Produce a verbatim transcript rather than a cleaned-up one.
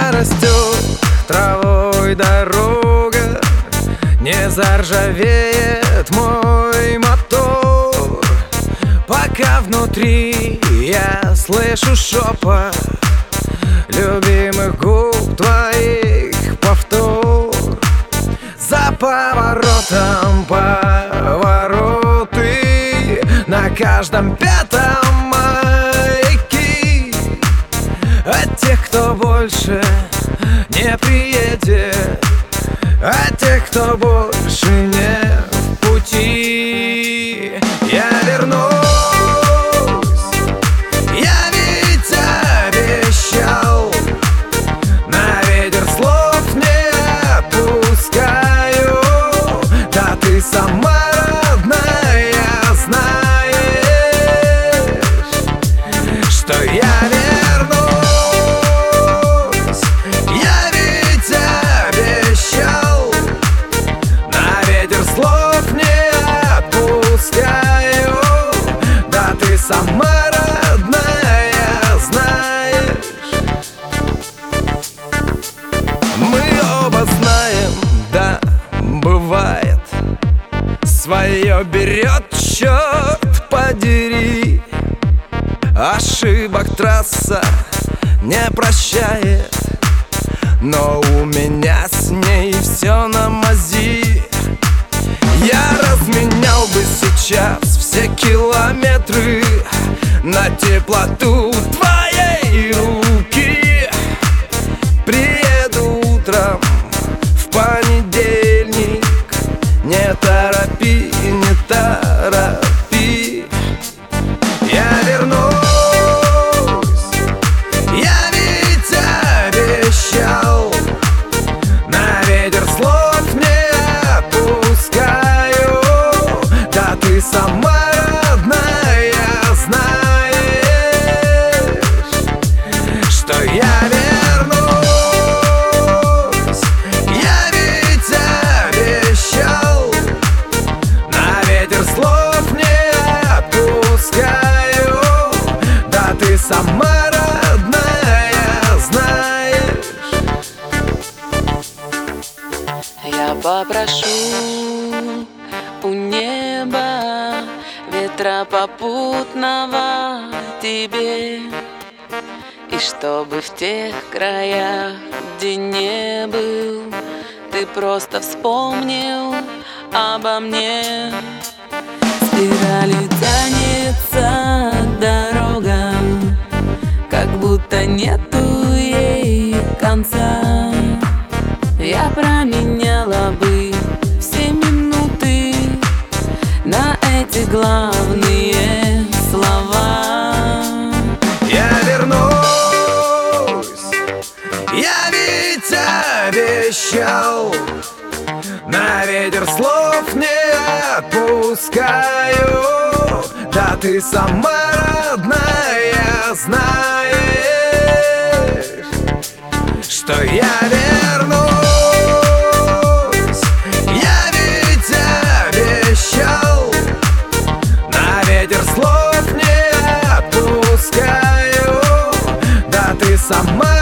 зарастет травой дорога, не заржавеет мой мотор, пока внутри я слышу шепот любимых губ твоих повтор. За поворотом повороты, на каждом пятом маяки от тех, кто больше не приедет, от тех, кто больше не в пути. Я вернусь, я ведь обещал, на ветер слов не отпускаю. Да ты сама родная знаешь, что я вернусь. Я ведь обещал, на ветер слов не отпускаю. Да ты сама родная знаешь. Мы оба знаем, да, бывает, свое берет, черт подери. Ошибок трасса не прощает, но у меня с ней все на мази. Я разменял бы сейчас все километры на теплоту твоей руки. Приеду утром в понедельник, не торопи, не торопи. Я вернусь, я ведь обещал, на ветер слов не отпускаю. Да ты сама родная знаешь, что я вернусь. Я ведь обещал, на ветер слов не отпускаю. Да ты сама родная знаешь. Я попрошу у неба ветра попутного тебе, и чтобы в тех краях, где не был, ты просто вспомнил обо мне. Спиралью тянется дорога, как будто нету ей конца. Я променяла бы все минуты на эти главные слова. Я вернусь, я ведь обещал, на ветер слов не отпускаю. Да ты сама родная знаешь, что я вернусь. Я ведь обещал, на ветер слов не отпускаю. Да ты сама